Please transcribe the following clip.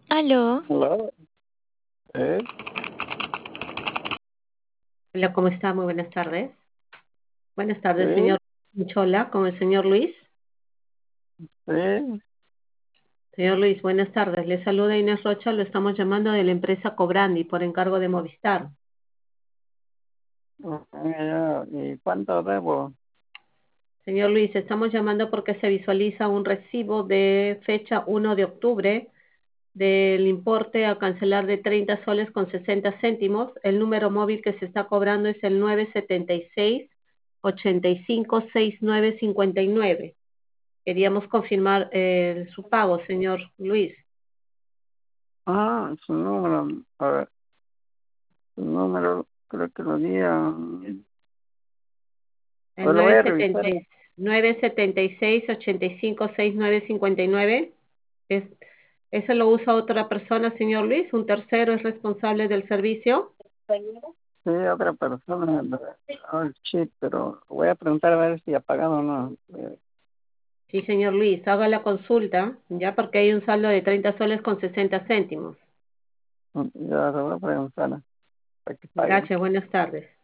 Aló, Hola, ¿eh? Hola, ¿cómo está? Muy buenas tardes. Buenas tardes, Sí, señor Chola, con el señor Luis. sí, Señor Luis, buenas tardes. Le saluda Inés Rocha, lo estamos llamando de la empresa Cobrandi por encargo de Movistar. ya, ¿y cuánto debo? Señor Luis, estamos llamando porque se visualiza un recibo de fecha 1 de octubre del importe a cancelar de 30 soles con 60 céntimos. El número móvil que se está cobrando es el 976-85-6959. Queríamos confirmar su pago, señor Luis. Su número, a ver, su número, creo que lo di El lo voy a revisar. 976-85-6959. Es, ¿Eso lo usa otra persona, señor Luis? ¿Un tercero es responsable del servicio? Sí, otra persona, el chip, pero voy a preguntar a ver si ha pagado o no. Sí, señor Luis, haga la consulta, ya porque hay un saldo de 30 soles con 60 céntimos. Ya, lo voy a preguntar para que pague. Gracias, buenas tardes.